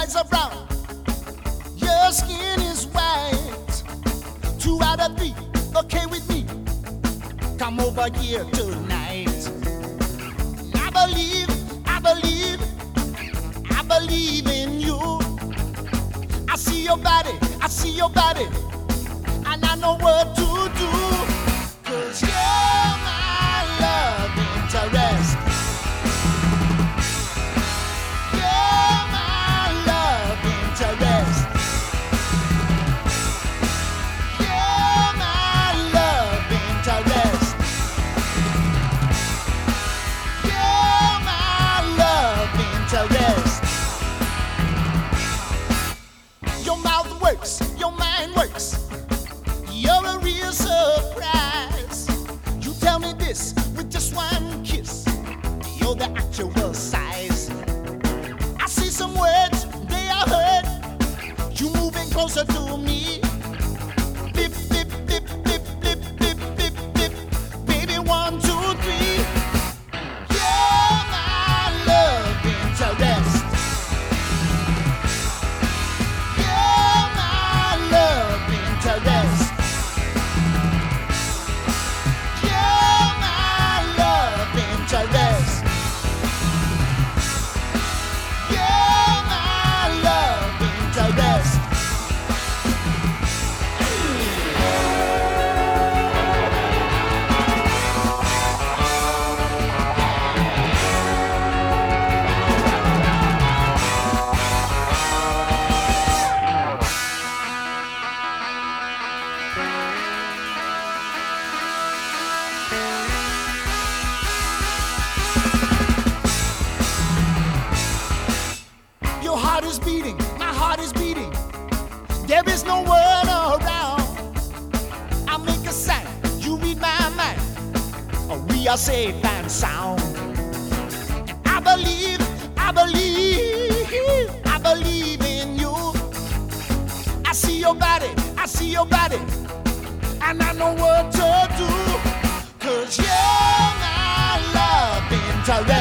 eyes are brown, your skin is white. 2 out of 3, okay with me. Come over here tonight. I believe, I believe, I believe in you. I see your body, I see your body, and I know what to do. 'Cause you're my love interest. You're my love interest. You're my love interest. You're my love interest. Your mouth works, your mind works. You're a real surprise. You tell me this with just one kiss. You're the actual size. I see some words, they are heard. You moving closer to me. Bip, bip, bip, bip, bip, bip, bip, bip. Baby, 1, 2, 3. You're my love interest. You're my love interest. You're my love interest. You're my love interest. Your heart is beating, my heart is beating. There is no word around. I make a sign, you read my mind. We are safe and sound. I believe, I believe, I believe in you. I see your body, I see your body, and I know what to do. 'Cause you're my love interest.